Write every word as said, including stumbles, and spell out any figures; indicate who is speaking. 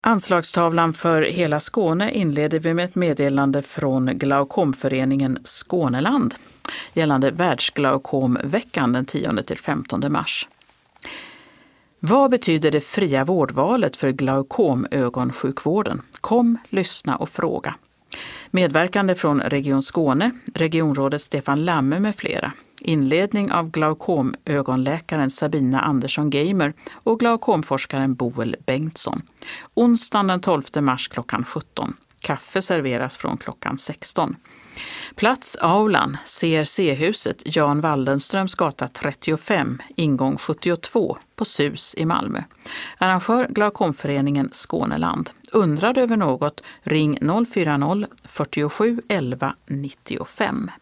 Speaker 1: Anslagstavlan för hela Skåne inleder vi med ett meddelande från Glaukomföreningen Skåneland gällande världsglaukomveckan den tionde till femtonde mars. Vad betyder det fria vårdvalet för glaukomögonsjukvården? Kom, lyssna och fråga. Medverkande från Region Skåne, regionrådet Stefan Lamme med flera. Inledning av glaukomögonläkaren Sabina Andersson-Geimer och glaukomforskaren Boel Bengtsson. Onsdagen den tolfte mars klockan sjutton. Kaffe serveras från klockan sexton. Plats aulan, C R C-huset, Jan Waldenströms gata trettiofem, ingång sjuttiotvå på S U S i Malmö. Arrangör Glaukomföreningen Skåneland. Undrar över något, ring noll fyra noll fyrtiosju elva nittiofem.